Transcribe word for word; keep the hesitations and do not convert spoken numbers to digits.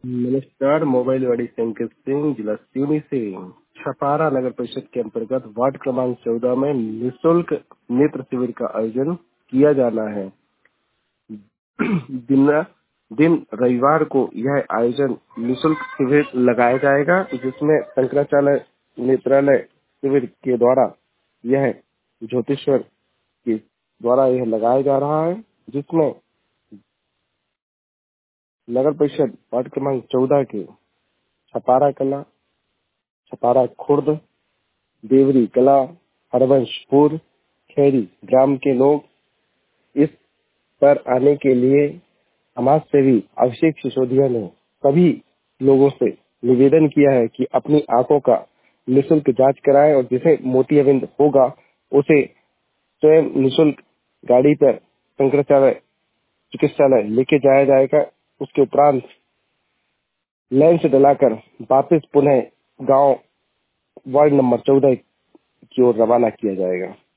नमस्कार। मोबाइल वाड़ी संकेत सिंह, जिला सिवनी से। छपारा नगर परिषद के अंतर्गत वार्ड क्रमांक चौदह में निःशुल्क नेत्र शिविर का आयोजन किया जाना है। दिन दिन रविवार को यह आयोजन निःशुल्क शिविर लगाया जाएगा, जिसमें शंकराचार्य नेत्रालय शिविर के द्वारा यह ज्योतिश्वर के द्वारा यह लगाया जा रहा है, जिसमें नगर परिषद वार्ड क्रमांक चौदह के छपारा कला, छपारा खुर्द, देवरी कला, हरवंशपुर, खैरी ग्राम के लोग इस पर आने के लिए समाज सेवी अभिषेक सिसोदिया ने सभी लोगों से निवेदन किया है कि अपनी आंखों का निःशुल्क जांच कराएं और जिसे मोतियाबिंद होगा उसे स्वयं निःशुल्क गाड़ी पर शंकराचार्य चिकित्सालय लेके जाया जाएगा। उसके उपरांत लेंस डलाकर वापस पुनः गांव वार्ड नंबर चौदह की ओर रवाना किया जाएगा।